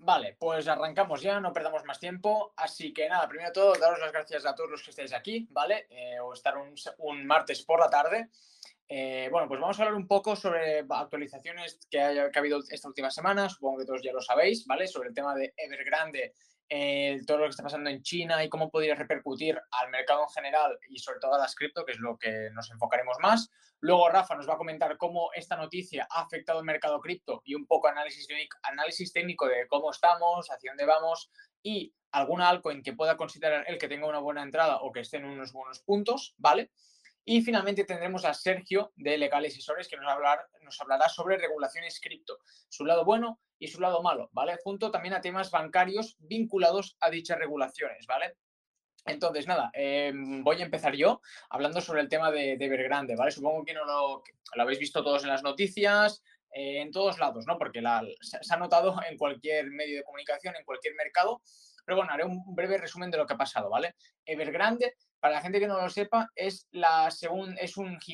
Vale, pues arrancamos ya, no perdamos más tiempo. Así que nada, primero de todo, daros las gracias a todos los que estáis aquí, ¿vale? O estar un martes por la tarde. Bueno, pues vamos a hablar un poco sobre actualizaciones que ha habido esta última semana, supongo que todos ya lo sabéis, ¿vale? Sobre el tema de Evergrande, todo lo que está pasando en China y cómo podría repercutir al mercado en general y sobre todo a las cripto, que es lo que nos enfocaremos más. Luego Rafa nos va a comentar cómo esta noticia ha afectado el mercado cripto y un poco análisis técnico de cómo estamos, hacia dónde vamos y alguna altcoin que pueda considerar el que tenga una buena entrada o que esté en unos buenos puntos, ¿vale? Y finalmente tendremos a Sergio de Legal Asesores que nos hablará sobre regulaciones cripto, su lado bueno y su lado malo, ¿vale? Junto también a temas bancarios vinculados a dichas regulaciones, ¿vale? Entonces, nada, voy a empezar yo hablando sobre el tema de Evergrande, ¿vale? Supongo que que lo habéis visto todos en las noticias, en todos lados, ¿no? Porque se ha notado en cualquier medio de comunicación, en cualquier mercado. Pero bueno, haré un breve resumen de lo que ha pasado, ¿vale? Evergrande, para la gente que no lo sepa, es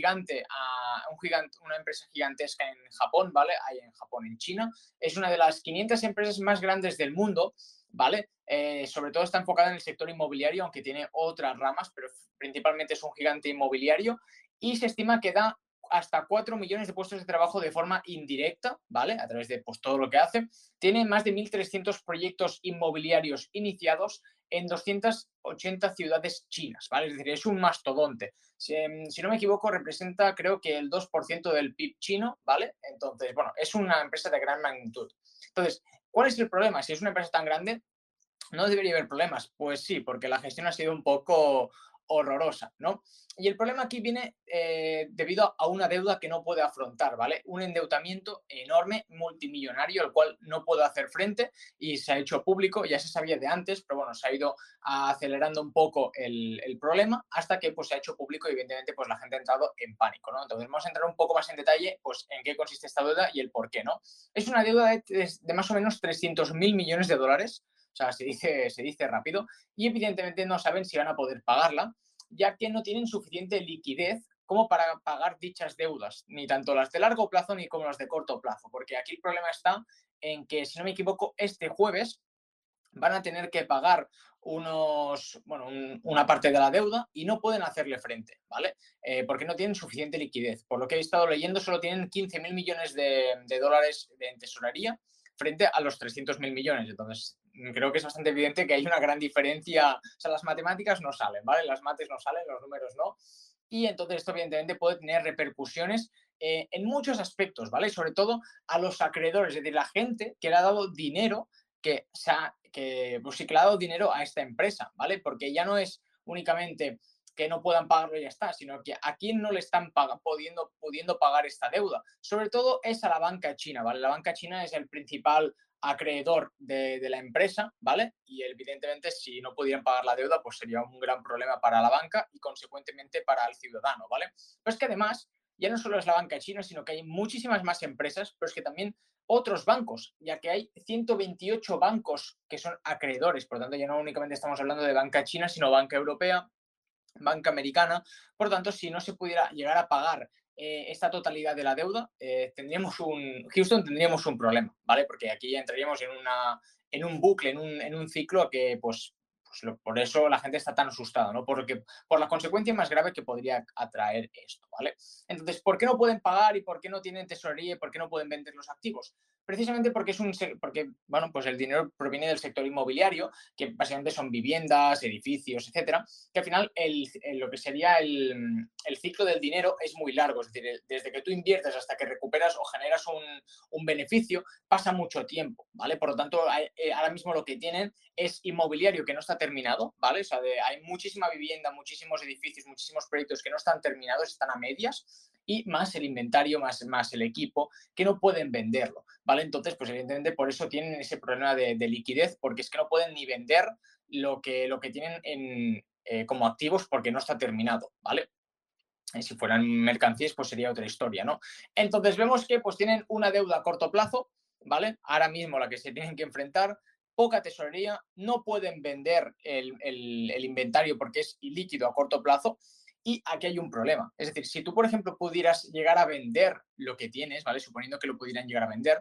una empresa gigantesca en Japón, ¿vale? Hay en Japón, en China. Es una de las 500 empresas más grandes del mundo, ¿vale? Sobre todo está enfocada en el sector inmobiliario, aunque tiene otras ramas, pero principalmente es un gigante inmobiliario y se estima que da hasta 4 millones de puestos de trabajo de forma indirecta, ¿vale? A través de pues, todo lo que hace. Tiene más de 1.300 proyectos inmobiliarios iniciados en 280 ciudades chinas, ¿vale? Es decir, es un mastodonte. Si no me equivoco, representa creo que el 2% del PIB chino, ¿vale? Entonces, bueno, es una empresa de gran magnitud. Entonces, ¿cuál es el problema? Si es una empresa tan grande, no debería haber problemas. Pues sí, porque la gestión ha sido un poco horrorosa, ¿no? Y el problema aquí viene debido a una deuda que no puede afrontar, ¿vale? Un endeudamiento enorme, multimillonario, al cual no puede hacer frente y se ha hecho público, ya se sabía de antes, pero bueno, se ha ido acelerando un poco el problema hasta que pues, se ha hecho público y evidentemente pues la gente ha entrado en pánico, ¿no? Entonces vamos a entrar un poco más en detalle pues en qué consiste esta deuda y el por qué, ¿no? Es una deuda de más o menos 300.000 millones de dólares, o sea, se dice rápido, y evidentemente no saben si van a poder pagarla, ya que no tienen suficiente liquidez como para pagar dichas deudas, ni tanto las de largo plazo ni como las de corto plazo, porque aquí el problema está en que, si no me equivoco, este jueves van a tener que pagar una parte de la deuda y no pueden hacerle frente, ¿vale? Porque no tienen suficiente liquidez. Por lo que he estado leyendo, solo tienen 15.000 millones de dólares en tesorería frente a los 300.000 millones. Entonces, creo que es bastante evidente que hay una gran diferencia. O sea, las matemáticas no salen, ¿vale? Las mates no salen, los números no. Y entonces esto evidentemente puede tener repercusiones en muchos aspectos, ¿vale? Sobre todo a los acreedores, es decir, la gente que le ha dado dinero pues sí, que le ha dado dinero a esta empresa, ¿vale? Porque ya no es únicamente que no puedan pagarlo y ya está, sino que a quién no le están pudiendo pagar esta deuda. Sobre todo es a la banca china, ¿vale? La banca china es el principal acreedor de la empresa, ¿vale? Y evidentemente si no pudieran pagar la deuda, pues sería un gran problema para la banca y consecuentemente para el ciudadano, ¿vale? Pero es que además ya no solo es la banca china, sino que hay muchísimas más empresas, pero es que también otros bancos, ya que hay 128 bancos que son acreedores. Por lo tanto, ya no únicamente estamos hablando de banca china, sino banca europea, banca americana. Por tanto, si no se pudiera llegar a pagar esta totalidad de la deuda, Houston tendríamos un problema, ¿vale? Porque aquí ya entraríamos en un bucle, en un ciclo que, por eso la gente está tan asustada, ¿no? Por la consecuencia más grave que podría atraer esto, ¿vale? Entonces, ¿por qué no pueden pagar y por qué no tienen tesorería y por qué no pueden vender los activos? Precisamente porque, bueno, pues el dinero proviene del sector inmobiliario, que básicamente son viviendas, edificios, etcétera, que al final lo que sería el ciclo del dinero es muy largo. Es decir, desde que tú inviertes hasta que recuperas o generas un beneficio, pasa mucho tiempo, ¿vale? Por lo tanto, ahora mismo lo que tienen es inmobiliario que no está terminado, ¿vale? O sea, hay muchísima vivienda, muchísimos edificios, muchísimos proyectos que no están terminados, están a medias, y más el inventario, más el equipo, que no pueden venderlo, ¿vale? Entonces, pues evidentemente por eso tienen ese problema de liquidez, porque es que no pueden ni vender lo que tienen como activos porque no está terminado, ¿vale? Si fueran mercancías, pues sería otra historia, ¿no? Entonces vemos que pues tienen una deuda a corto plazo, ¿vale? Ahora mismo la que se tienen que enfrentar, poca tesorería, no pueden vender el inventario porque es ilíquido a corto plazo. Y aquí hay un problema. Es decir, si tú, por ejemplo, pudieras llegar a vender lo que tienes, ¿vale? Suponiendo que lo pudieran llegar a vender,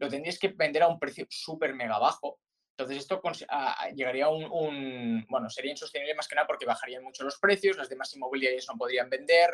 lo tendríais que vender a un precio súper mega bajo. Entonces esto llegaría a bueno, sería insostenible más que nada porque bajarían mucho los precios, las demás inmobiliarias no podrían vender,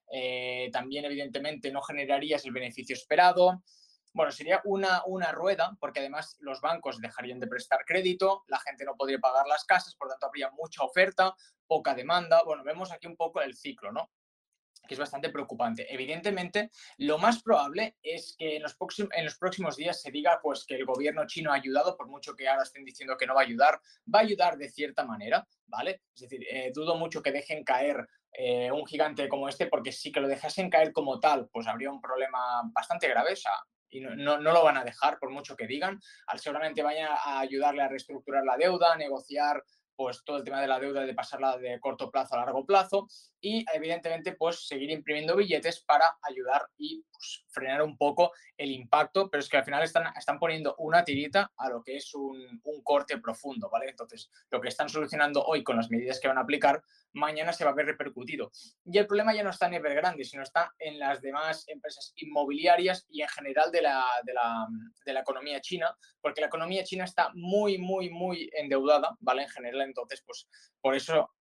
también evidentemente no generarías el beneficio esperado. Bueno, sería una rueda, porque además los bancos dejarían de prestar crédito, la gente no podría pagar las casas, por lo tanto habría mucha oferta, poca demanda. Bueno, vemos aquí un poco el ciclo, ¿no? Que es bastante preocupante. Evidentemente, lo más probable es que en los próximos días se diga pues, que el gobierno chino ha ayudado, por mucho que ahora estén diciendo que no va a ayudar de cierta manera, ¿vale? Es decir, dudo mucho que dejen caer un gigante como este, porque si que lo dejasen caer como tal, pues habría un problema bastante grave, o sea, y no lo van a dejar por mucho que digan. Seguramente vayan a ayudarle a reestructurar la deuda, a negociar pues todo el tema de la deuda, de pasarla de corto plazo a largo plazo y evidentemente pues seguir imprimiendo billetes para ayudar y pues, frenar un poco el impacto, pero es que al final están poniendo una tirita a lo que es un corte profundo, ¿vale? Entonces, lo que están solucionando hoy con las medidas que van a aplicar, mañana se va a ver repercutido. Y el problema ya no está en Evergrande, sino está en las demás empresas inmobiliarias y en general de la economía china, porque la economía china está muy, muy, muy endeudada, ¿vale? En general, entonces, pues por eso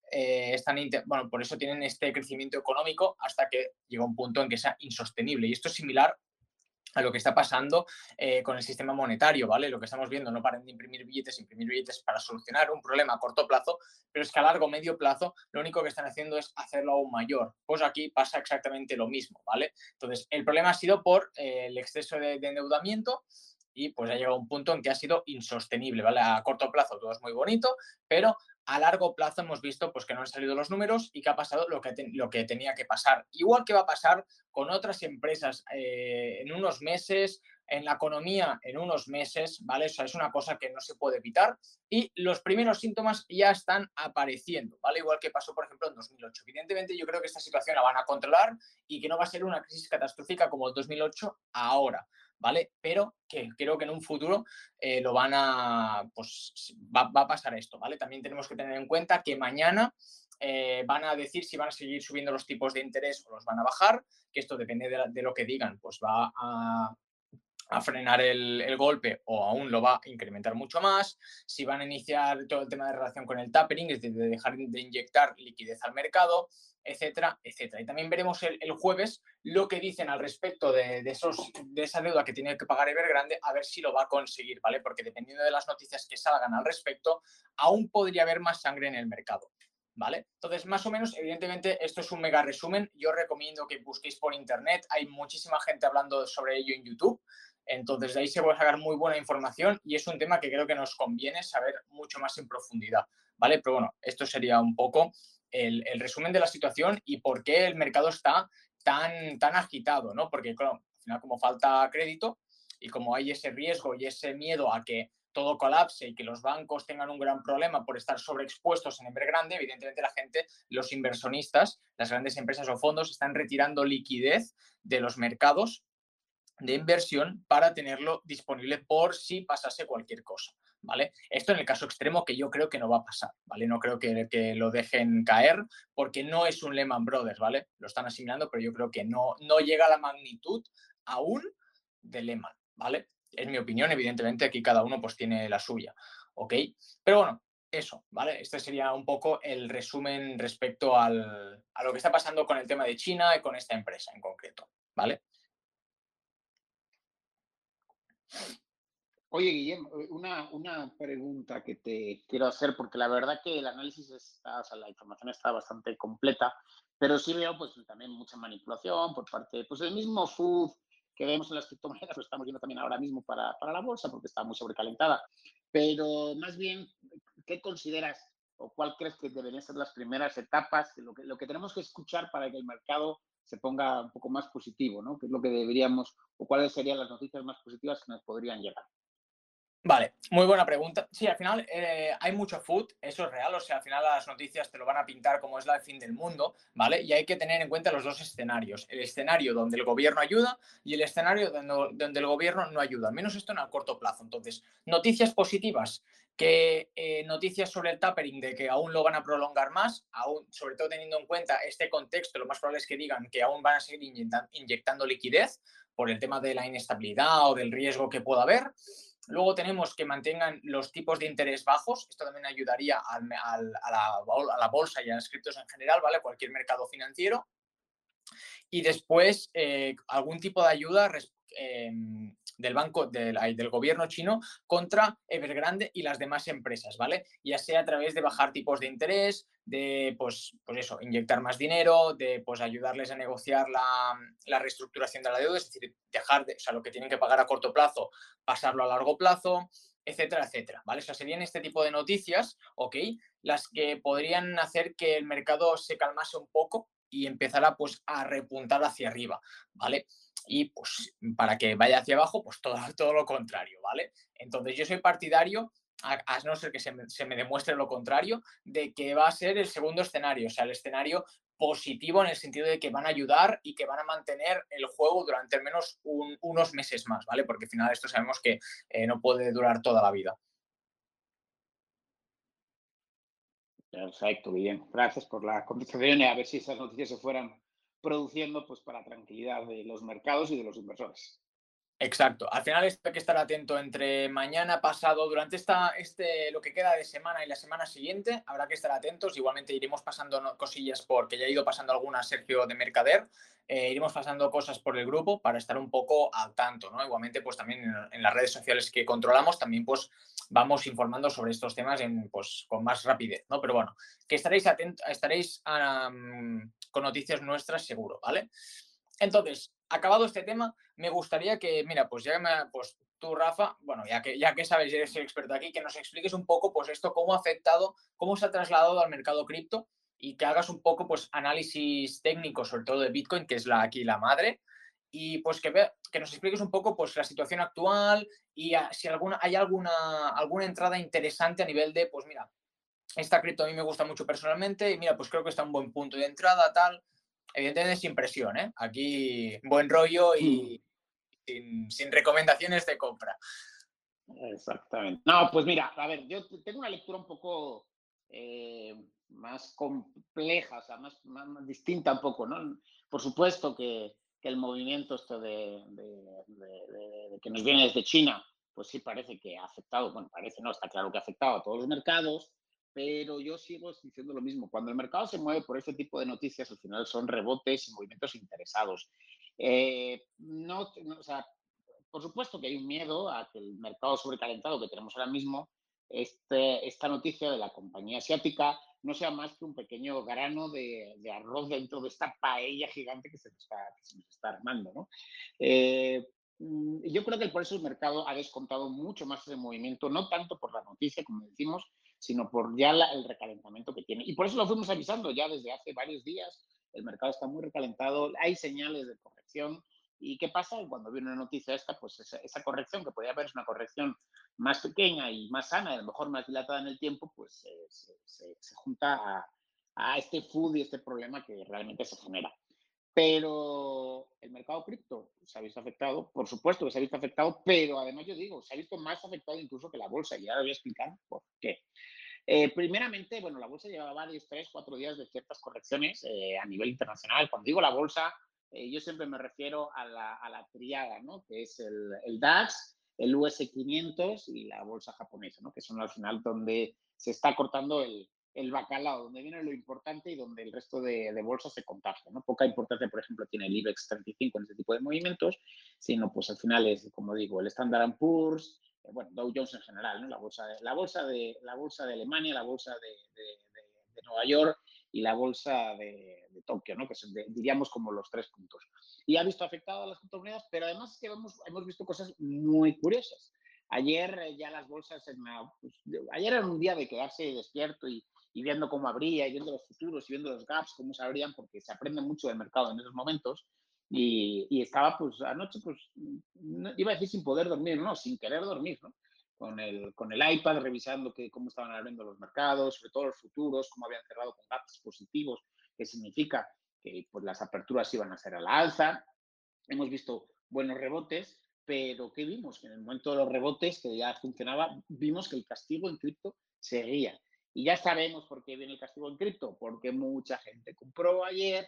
bueno, por eso tienen este crecimiento económico hasta que llega un punto en que sea insostenible. Y esto es similar a lo que está pasando con el sistema monetario, ¿vale? Lo que estamos viendo, no paran de imprimir billetes para solucionar un problema a corto plazo, pero es que a largo o medio plazo lo único que están haciendo es hacerlo aún mayor. Pues aquí pasa exactamente lo mismo, ¿vale? Entonces, el problema ha sido por el exceso de endeudamiento y pues ha llegado un punto en que ha sido insostenible, ¿vale? A corto plazo todo es muy bonito, pero a largo plazo hemos visto pues, que no han salido los números y que ha pasado lo que tenía que pasar. Igual que va a pasar con otras empresas en unos meses, en la economía en unos meses, ¿vale? Eso es una cosa que no se puede evitar y los primeros síntomas ya están apareciendo, ¿vale? Igual que pasó, por ejemplo, en 2008. Evidentemente, yo creo que esta situación la van a controlar y que no va a ser una crisis catastrófica como el 2008 ahora, ¿vale? Pero que creo que en un futuro lo van a, pues va a pasar esto, ¿vale? También tenemos que tener en cuenta que mañana van a decir si van a seguir subiendo los tipos de interés o los van a bajar, que esto depende de lo que digan, pues va a frenar el golpe o aún lo va a incrementar mucho más, si van a iniciar todo el tema de relación con el tapering, es decir, de dejar de inyectar liquidez al mercado, etcétera, etcétera. Y también veremos el jueves lo que dicen al respecto de esa deuda que tiene que pagar Evergrande, a ver si lo va a conseguir, ¿vale? Porque dependiendo de las noticias que salgan al respecto, aún podría haber más sangre en el mercado. ¿Vale? Entonces, más o menos, evidentemente, esto es un mega resumen. Yo recomiendo que busquéis por internet. Hay muchísima gente hablando sobre ello en YouTube. Entonces, de ahí se puede sacar muy buena información y es un tema que creo que nos conviene saber mucho más en profundidad, ¿vale? Pero bueno, esto sería un poco el resumen de la situación y por qué el mercado está tan agitado, ¿no? Porque, claro, al final, como falta crédito y como hay ese riesgo y ese miedo a que todo colapse y que los bancos tengan un gran problema por estar sobreexpuestos en Evergrande, evidentemente la gente, los inversionistas, las grandes empresas o fondos están retirando liquidez de los mercados de inversión para tenerlo disponible por si pasase cualquier cosa, ¿vale? Esto en el caso extremo que yo creo que no va a pasar, ¿vale? No creo que lo dejen caer porque no es un Lehman Brothers, ¿vale? Lo están asimilando, pero yo creo que no llega a la magnitud aún de Lehman, ¿vale? Es mi opinión, evidentemente aquí cada uno pues tiene la suya, ¿ok? Pero bueno, eso, ¿vale? Este sería un poco el resumen respecto a lo que está pasando con el tema de China y con esta empresa en concreto, ¿vale? Oye, Guillem, una pregunta que te quiero hacer, porque la verdad que el análisis está, o sea, la información está bastante completa, pero sí veo pues también mucha manipulación por parte, pues el mismo food que vemos en las criptomonedas, lo estamos viendo también ahora mismo para la bolsa, porque está muy sobrecalentada. Pero más bien, ¿qué consideras o cuál crees que deberían ser las primeras etapas, lo que tenemos que escuchar para que el mercado se ponga un poco más positivo, ¿no? ¿Qué es lo que deberíamos, o cuáles serían las noticias más positivas que nos podrían llegar? Vale, muy buena pregunta. Sí, al final hay mucho food, eso es real, o sea, al final las noticias te lo van a pintar como es el fin del mundo, ¿vale? Y hay que tener en cuenta los dos escenarios, el escenario donde el gobierno ayuda y el escenario donde el gobierno no ayuda, al menos esto en el corto plazo. Entonces, noticias positivas, que noticias sobre el tapering de que aún lo van a prolongar más, aún, sobre todo teniendo en cuenta este contexto, lo más probable es que digan que aún van a seguir inyectando liquidez, por el tema de la inestabilidad o del riesgo que pueda haber. Luego tenemos que mantengan los tipos de interés bajos. Esto también ayudaría a la bolsa y a las criptos en general, ¿vale? Cualquier mercado financiero. Y después algún tipo de ayuda del banco, del gobierno chino contra Evergrande y las demás empresas, ¿vale? Ya sea a través de bajar tipos de interés, de, pues eso, inyectar más dinero, de, pues ayudarles a negociar la reestructuración de la deuda, es decir, dejar de, o sea, lo que tienen que pagar a corto plazo, pasarlo a largo plazo, etcétera, etcétera, ¿vale? O sea, serían este tipo de noticias, ¿ok? Las que podrían hacer que el mercado se calmase un poco y empezara pues a repuntar hacia arriba, ¿vale? Y pues para que vaya hacia abajo, pues todo lo contrario, ¿vale? Entonces yo soy partidario, a no ser que se me demuestre lo contrario, de que va a ser el segundo escenario, o sea, el escenario positivo en el sentido de que van a ayudar y que van a mantener el juego durante al menos unos meses más, ¿vale? Porque al final esto sabemos que no puede durar toda la vida. Perfecto, bien. Gracias por la contestación y a ver si esas noticias se fueran produciendo pues para tranquilidad de los mercados y de los inversores. Exacto. Al final esto hay que estar atento entre mañana, pasado, durante lo que queda de semana y la semana siguiente. Habrá que estar atentos. Igualmente iremos pasando cosillas porque ya he ido pasando algunas, Sergio, de Mercader. Iremos pasando cosas por el grupo para estar un poco al tanto, ¿no? Igualmente, pues también en las redes sociales que controlamos, también pues vamos informando sobre estos temas pues, con más rapidez, ¿no? Pero bueno, que estaréis atentos, estaréis con noticias nuestras seguro, ¿vale? Entonces, acabado este tema, me gustaría que, mira, pues pues tú, Rafa, bueno, ya que sabes, eres el experto aquí, que nos expliques un poco, pues esto, cómo ha afectado, cómo se ha trasladado al mercado cripto y que hagas un poco, pues, análisis técnico, sobre todo de Bitcoin, que es aquí la madre, y pues que nos expliques un poco, pues, la situación actual y si hay alguna entrada interesante a nivel de, pues, mira, esta cripto a mí me gusta mucho personalmente y mira, pues creo que está un buen punto de entrada, tal. Evidentemente sin presión, ¿eh? Aquí buen rollo Mm, y sin recomendaciones de compra. exactamente. No, pues mira, a ver, yo tengo una lectura un poco más compleja, o sea, más distinta un poco, ¿no? Por supuesto que el movimiento esto de que nos viene desde China, pues sí parece que ha afectado, bueno, parece no, está claro que ha afectado a todos los mercados, pero yo sigo diciendo lo mismo. Cuando el mercado se mueve por ese tipo de noticias, al final son rebotes y movimientos interesados. O sea, por supuesto que hay un miedo a que el mercado sobrecalentado que tenemos ahora mismo, esta noticia de la compañía asiática, no sea más que un pequeño grano de arroz dentro de esta paella gigante que se nos está armando, ¿no? Yo creo que por eso el mercado ha descontado mucho más ese movimiento, no tanto por la noticia, como decimos, sino por ya el recalentamiento que tiene. Y por eso lo fuimos avisando ya desde hace varios días. El mercado está muy recalentado, hay señales de corrección. ¿Y qué pasa? Cuando viene una noticia esta, pues esa corrección, que podría haber una corrección más pequeña y más sana, y a lo mejor más dilatada en el tiempo, pues se junta a este food y este problema que realmente se genera. Pero el mercado cripto se ha visto afectado, por supuesto que se ha visto afectado, pero además yo digo, se ha visto más afectado incluso que la bolsa, y ahora voy a explicar por qué. Primeramente, bueno, la bolsa lleva varios, 3, 4 días de ciertas correcciones a nivel internacional. Cuando digo la bolsa, yo siempre me refiero a la triada, ¿no? Que es el DAX, el US 500 y la bolsa japonesa, ¿no? Que son al final donde se está cortando el bacalao, donde viene lo importante y donde el resto de bolsas se contagia, ¿no? Poca importancia, por ejemplo, tiene el IBEX 35 en este tipo de movimientos, sino pues al final es, como digo, el Standard Poor's, bueno, Dow Jones en general, ¿no? La bolsa de Alemania, la bolsa de Nueva York y la bolsa de Tokio, ¿no? Que son, diríamos, como los 3 puntos. Y ha visto afectado a las criptomonedas, pero además es que hemos visto cosas muy curiosas. Ayer ya las bolsas, ayer era un día de quedarse despierto y viendo cómo abría, y viendo los futuros, y viendo los gaps, cómo se abrían, porque se aprende mucho del mercado en esos momentos. Y estaba, pues, anoche, pues, no, iba a decir sin poder dormir, no, sin querer dormir, ¿no? Con el iPad revisando cómo estaban abriendo los mercados, sobre todo los futuros, cómo habían cerrado con gaps positivos, que significa que pues, las aperturas iban a ser a la alza. Hemos visto buenos rebotes, pero ¿qué vimos? Que en el momento de los rebotes, que ya funcionaba, vimos que el castigo en cripto seguía. Y ya sabemos por qué viene el castigo en cripto, porque mucha gente compró ayer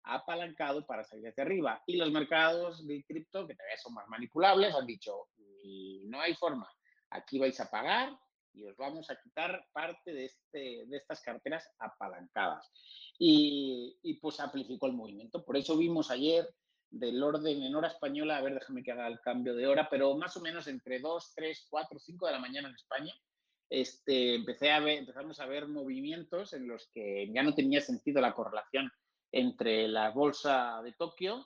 apalancado para salir hacia arriba. Y los mercados de cripto, que todavía son más manipulables, han dicho, y no hay forma, aquí vais a pagar y os vamos a quitar parte de estas carteras apalancadas. Pues amplificó el movimiento. Por eso vimos ayer del orden en hora española, a ver, déjame que haga el cambio de hora, pero más o menos entre 2, 3, 4, 5 de la mañana en España, empezamos a ver movimientos en los que ya no tenía sentido la correlación entre la bolsa de Tokio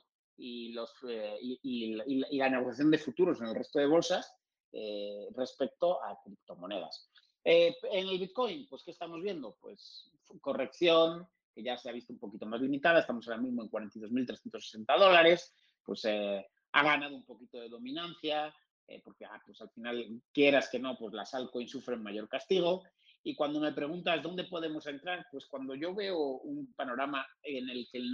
y la negociación de futuros en el resto de bolsas respecto a criptomonedas. En el Bitcoin, pues, ¿qué estamos viendo? Pues corrección, que ya se ha visto un poquito más limitada, estamos ahora mismo en $42.360, pues ha ganado un poquito de dominancia, porque pues al final, quieras que no, pues las altcoins sufren mayor castigo. Y cuando me preguntas dónde podemos entrar, pues cuando yo veo un panorama en el que el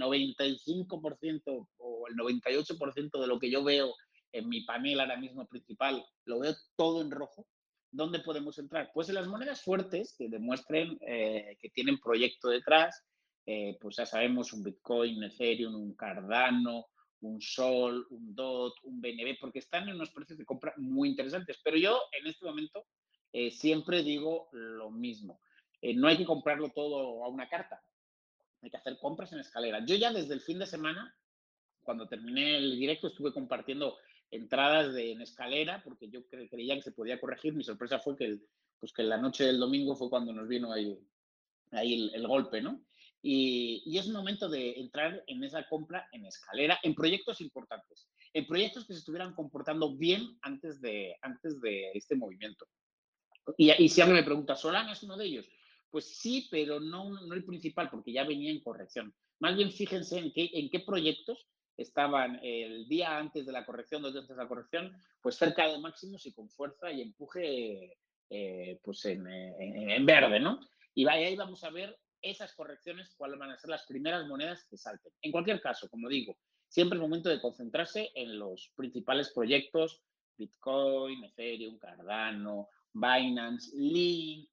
95% o el 98% de lo que yo veo en mi panel ahora mismo principal, lo veo todo en rojo, ¿dónde podemos entrar? Pues en las monedas fuertes que demuestren que tienen proyecto detrás, pues ya sabemos, un Bitcoin, Ethereum, un Cardano, un Sol, un DOT, un BNB, porque están en unos precios de compra muy interesantes. Pero yo en este momento siempre digo lo mismo. No hay que comprarlo todo a una carta, hay que hacer compras en escalera. Yo ya desde el fin de semana, cuando terminé el directo, estuve compartiendo entradas en escalera, porque yo creía que se podía corregir. Mi sorpresa fue que la noche del domingo fue cuando nos vino ahí el golpe, ¿no? Y es un momento de entrar en esa compra en escalera, en proyectos importantes, en proyectos que se estuvieran comportando bien antes de este movimiento. Y si alguien me pregunta, ¿Solana es uno de ellos? Pues sí, pero no el principal, porque ya venía en corrección. Más bien fíjense en qué proyectos estaban el día antes de la corrección, 2 días antes de la corrección, pues cerca de máximos y con fuerza y empuje pues en verde, ¿no? Y ahí vamos a ver esas correcciones, cuáles van a ser las primeras monedas que salten. En cualquier caso, como digo, siempre es momento de concentrarse en los principales proyectos, Bitcoin, Ethereum, Cardano, Binance, Link,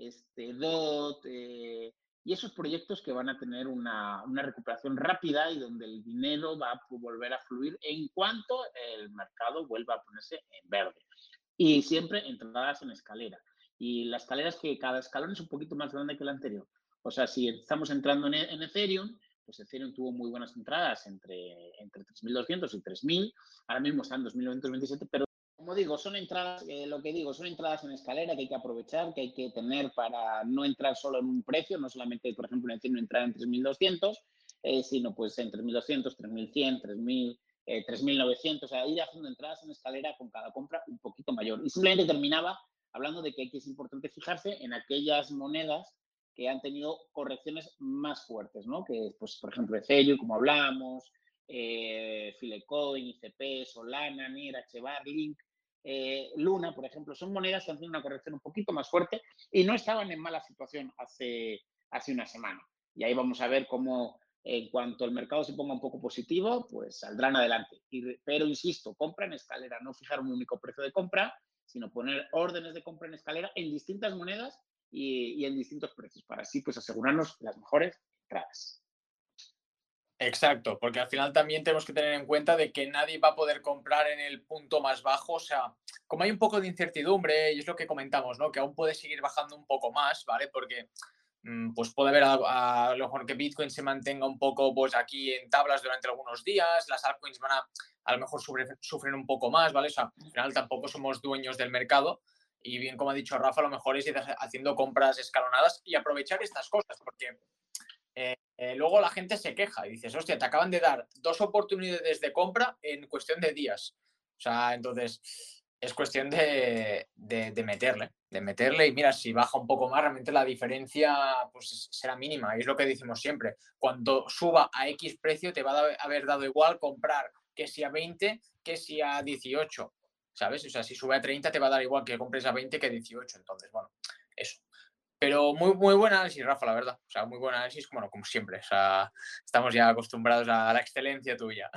DOT, y esos proyectos que van a tener una recuperación rápida y donde el dinero va a volver a fluir en cuanto el mercado vuelva a ponerse en verde. Y siempre entradas en escalera. Y la escalera es que cada escalón es un poquito más grande que el anterior. O sea, si estamos entrando en Ethereum, pues Ethereum tuvo muy buenas entradas entre 3.200 y 3.000. Ahora mismo está en 2.927, pero como digo, son entradas, lo que digo, son entradas en escalera que hay que aprovechar, que hay que tener para no entrar solo en un precio, no solamente, por ejemplo, en Ethereum entrar en 3.200, sino pues en 3.200, 3.100, 3.000, 3.900, o sea, ir haciendo entradas en escalera con cada compra un poquito mayor. Y simplemente terminaba hablando de que es importante fijarse en aquellas monedas que han tenido correcciones más fuertes, ¿no? Que, pues, por ejemplo, Ethereum, como hablamos, Filecoin, ICP, Solana, NIR, HBAR, Link, Luna, por ejemplo, son monedas que han tenido una corrección un poquito más fuerte y no estaban en mala situación hace una semana. Y ahí vamos a ver cómo, en cuanto el mercado se ponga un poco positivo, pues saldrán adelante. Pero insisto, compra en escalera, no fijar un único precio de compra, sino poner órdenes de compra en escalera en distintas monedas y en distintos precios, para así pues asegurarnos las mejores entradas. Exacto, porque al final también tenemos que tener en cuenta de que nadie va a poder comprar en el punto más bajo. O sea, como hay un poco de incertidumbre, y es lo que comentamos, ¿no? Que aún puede seguir bajando un poco más, ¿vale? Porque pues puede haber a lo mejor que Bitcoin se mantenga un poco pues aquí en tablas durante algunos días, las altcoins a lo mejor sufren un poco más, ¿vale? O sea, al final tampoco somos dueños del mercado y bien como ha dicho Rafa, a lo mejor es ir haciendo compras escalonadas y aprovechar estas cosas, porque luego la gente se queja y dices, hostia, te acaban de dar 2 oportunidades de compra en cuestión de días. O sea, entonces es cuestión de meterle y mira, si baja un poco más, realmente la diferencia pues será mínima. Y es lo que decimos siempre. Cuando suba a X precio te va a haber dado igual comprar que si a 20 que si a 18. ¿Sabes? O sea, si sube a 30 te va a dar igual que compres a 20 que a 18. Entonces, bueno, eso. Pero muy, muy buen análisis, Rafa, la verdad. O sea, muy buen análisis, bueno, como siempre. O sea, estamos ya acostumbrados a la excelencia tuya.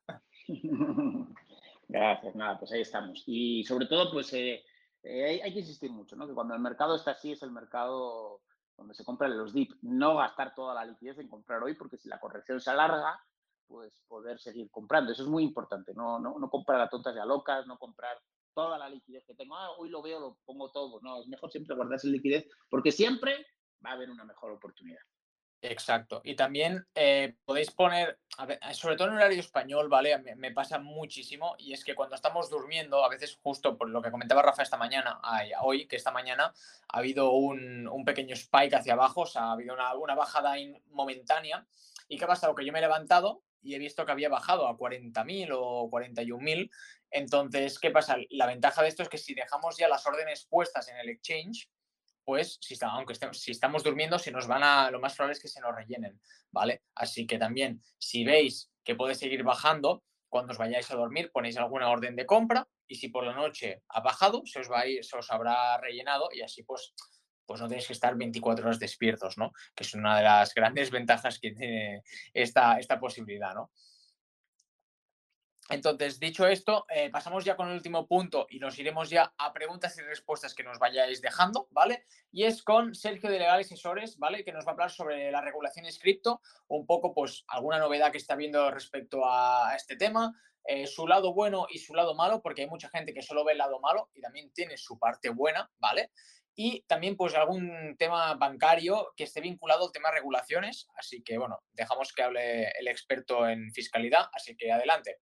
Gracias, nada, pues ahí estamos. Y sobre todo, pues hay que insistir mucho, ¿no? Que cuando el mercado está así, es el mercado donde se compran los dip. No gastar toda la liquidez en comprar hoy, porque si la corrección se alarga, pues poder seguir comprando. Eso es muy importante, no comprar a tontas y a locas, no comprar toda la liquidez que tengo. Hoy lo veo, lo pongo todo. No, es mejor siempre guardarse liquidez porque siempre va a haber una mejor oportunidad. Exacto. Y también podéis poner, a ver, sobre todo en horario español, ¿vale? Me pasa muchísimo y es que cuando estamos durmiendo, a veces justo por lo que comentaba Rafa esta mañana, hoy, que esta mañana ha habido un pequeño spike hacia abajo, o sea, ha habido una bajada momentánea. ¿Y qué ha pasado? Que yo me he levantado y he visto que había bajado a 40.000 o 41.000. Entonces, ¿qué pasa? La ventaja de esto es que si dejamos ya las órdenes puestas en el exchange, pues si estamos durmiendo, lo más probable es que se nos rellenen, ¿vale? Así que también, si veis que puede seguir bajando, cuando os vayáis a dormir ponéis alguna orden de compra y si por la noche ha bajado, se os habrá rellenado y así pues no tenéis que estar 24 horas despiertos, ¿no? Que es una de las grandes ventajas que tiene esta posibilidad, ¿no? Entonces, dicho esto, pasamos ya con el último punto y nos iremos ya a preguntas y respuestas que nos vayáis dejando, ¿vale? Y es con Sergio de Legal Asesores, ¿vale? Que nos va a hablar sobre las regulaciones cripto, un poco, pues, alguna novedad que está viendo respecto a este tema, su lado bueno y su lado malo, porque hay mucha gente que solo ve el lado malo y también tiene su parte buena, ¿vale? Y también, pues, algún tema bancario que esté vinculado al tema de regulaciones. Así que, bueno, dejamos que hable el experto en fiscalidad, así que adelante.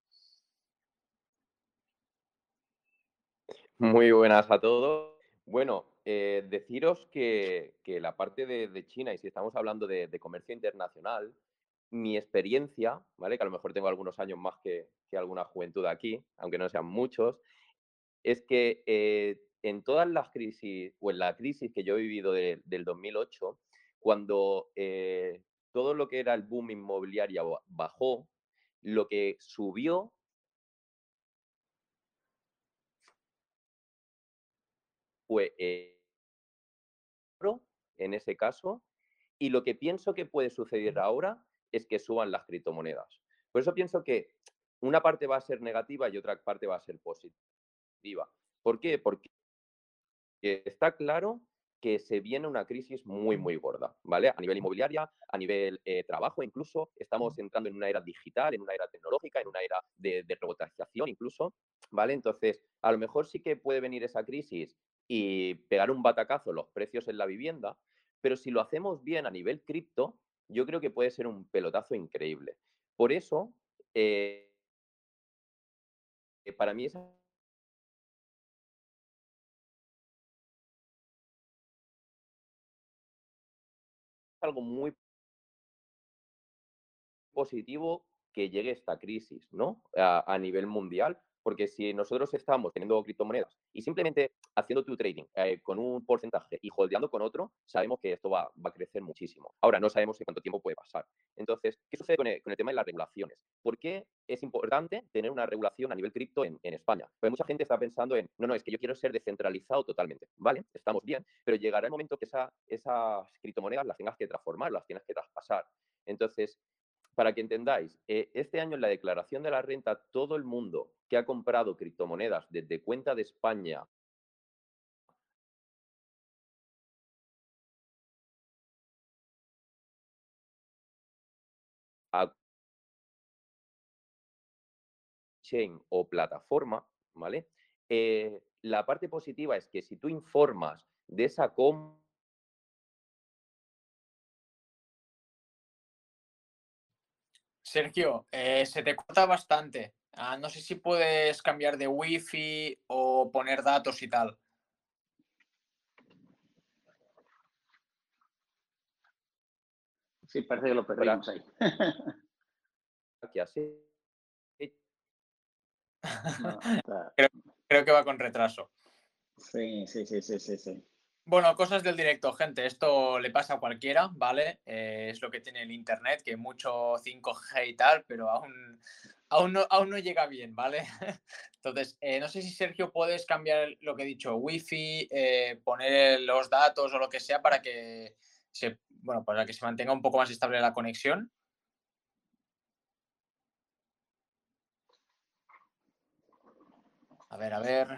Muy buenas a todos. Bueno, deciros que la parte de China, y si estamos hablando de comercio internacional, mi experiencia, ¿vale? Que a lo mejor tengo algunos años más que alguna juventud aquí, aunque no sean muchos, es que en todas las crisis, o en la crisis que yo he vivido del 2008, cuando todo lo que era el boom inmobiliario bajó, lo que subió fue en ese caso, y lo que pienso que puede suceder ahora es que suban las criptomonedas. Por eso pienso que una parte va a ser negativa y otra parte va a ser positiva. ¿Por qué? Porque está claro que se viene una crisis muy, muy gorda, ¿vale? A nivel inmobiliaria, a nivel trabajo, incluso estamos entrando en una era digital, en una era tecnológica, en una era de robotización incluso, ¿vale? Entonces, a lo mejor sí que puede venir esa crisis y pegar un batacazo los precios en la vivienda, pero si lo hacemos bien a nivel cripto, yo creo que puede ser un pelotazo increíble. Por eso, para mí es algo muy positivo que llegue esta crisis, ¿no? A nivel mundial, porque si nosotros estamos teniendo criptomonedas y simplemente haciendo tu trading con un porcentaje y holdeando con otro, sabemos que esto va a crecer muchísimo. Ahora, no sabemos en cuánto tiempo puede pasar. Entonces, ¿qué sucede con el tema de las regulaciones? ¿Por qué es importante tener una regulación a nivel cripto en España? Pues mucha gente está pensando en, no, es que yo quiero ser descentralizado totalmente. Vale, estamos bien, pero llegará el momento que esas criptomonedas las tengas que transformar, las tienes que traspasar. Entonces, para que entendáis, este año en la declaración de la renta, todo el mundo que ha comprado criptomonedas desde cuenta de España a chain o plataforma, ¿vale? La parte positiva es que si tú informas de esa compra, Sergio, se te corta bastante. No sé si puedes cambiar de wifi o poner datos y tal. Sí, parece que lo perdimos ahí. que así, No, Creo, creo que va con retraso. sí, sí, sí, sí, sí, sí. Bueno, cosas del directo, gente. Esto le pasa a cualquiera, ¿vale? Es lo que tiene el internet, que mucho 5G y tal, pero aún no llega bien, ¿vale? Entonces, no sé si Sergio puedes cambiar lo que he dicho, wifi, poner los datos o lo que sea para que se mantenga un poco más estable la conexión. A ver, a ver.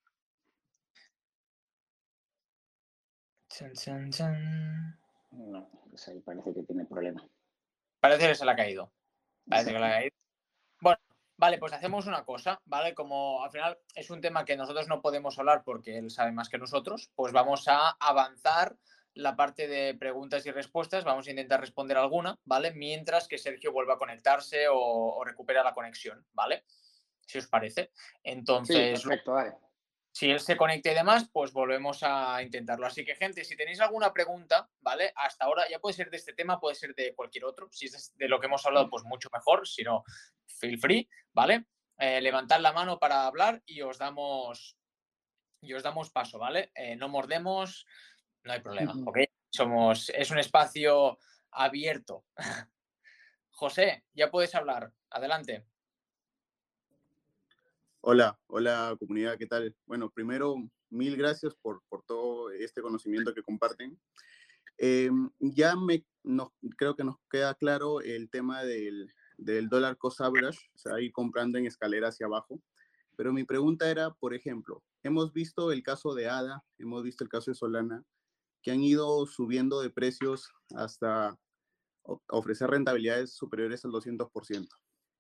Chan, chan, chan. No, pues ahí parece que tiene problema. Parece que se le ha caído. Parece que la he ido. Bueno, vale, pues hacemos una cosa, ¿vale? Como al final es un tema que nosotros no podemos hablar porque él sabe más que nosotros, pues vamos a avanzar la parte de preguntas y respuestas, vamos a intentar responder alguna, ¿vale? Mientras que Sergio vuelva a conectarse o recupera la conexión, ¿vale? Si os parece. Sí, Entonces, perfecto, vale. si él se conecta y demás, pues volvemos a intentarlo. Así que, gente, si tenéis alguna pregunta, ¿vale? Hasta ahora, ya puede ser de este tema, puede ser de cualquier otro. Si es de lo que hemos hablado, pues mucho mejor. Si no, feel free, ¿vale? Levantad la mano para hablar y os damos paso, ¿vale? No mordemos, no hay problema, ¿ok? Es un espacio abierto. José, ya puedes hablar. Adelante. Hola, hola comunidad, ¿qué tal? Bueno, primero, mil gracias por todo este conocimiento que comparten. Creo que nos queda claro el tema del dollar cost average, o sea, ir comprando en escalera hacia abajo. Pero mi pregunta era, por ejemplo, hemos visto el caso de ADA, hemos visto el caso de Solana, que han ido subiendo de precios hasta ofrecer rentabilidades superiores al 200%.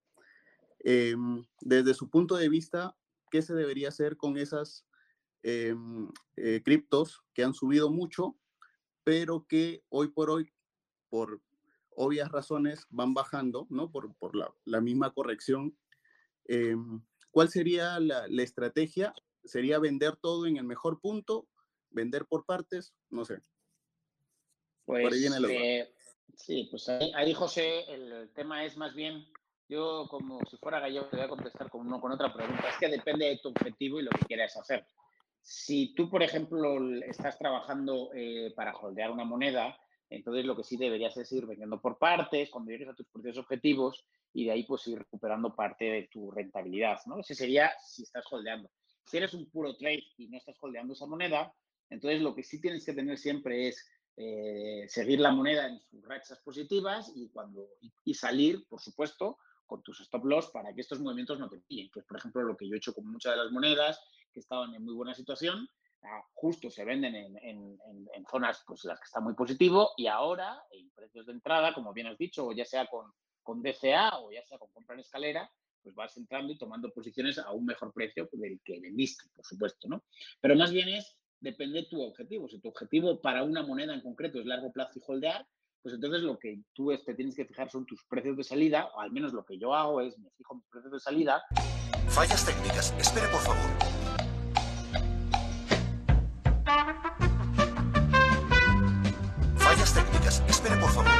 Desde su punto de vista, ¿qué se debería hacer con esas criptos que han subido mucho, pero que hoy por hoy, por obvias razones, van bajando, ¿no? Por la misma corrección. ¿Cuál sería la estrategia? ¿Sería vender todo en el mejor punto? ¿Vender por partes? No sé. Por ahí viene la duda. Sí, pues ahí, José, el tema es más bien, yo como si fuera gallego te voy a contestar con otra pregunta. Es que depende de tu objetivo y lo que quieras hacer. Si tú, por ejemplo, estás trabajando para holdear una moneda, entonces lo que sí deberías es ir vendiendo por partes cuando llegues a tus propios objetivos y de ahí pues ir recuperando parte de tu rentabilidad, ¿no? Ese sería si estás holdeando. Si eres un puro trade y no estás holdeando esa moneda, entonces lo que sí tienes que tener siempre es seguir la moneda en sus rachas positivas y salir, por supuesto, con tus stop loss para que estos movimientos no te pillen, que es, por ejemplo, lo que yo he hecho con muchas de las monedas que estaban en muy buena situación, justo se venden en zonas pues, las que están muy positivo y ahora en precios de entrada, como bien has dicho, o ya sea con DCA o ya sea con compra en escalera, pues vas entrando y tomando posiciones a un mejor precio del que vendiste, por supuesto, ¿no? Pero más bien depende de tu objetivo. Si tu objetivo para una moneda en concreto es largo plazo y holdear, pues entonces lo que tú te tienes que fijar son tus precios de salida, o al menos lo que yo hago es me fijo mis precios de salida. Fallas técnicas. Espere, por favor. Fallas técnicas. Espere, por favor.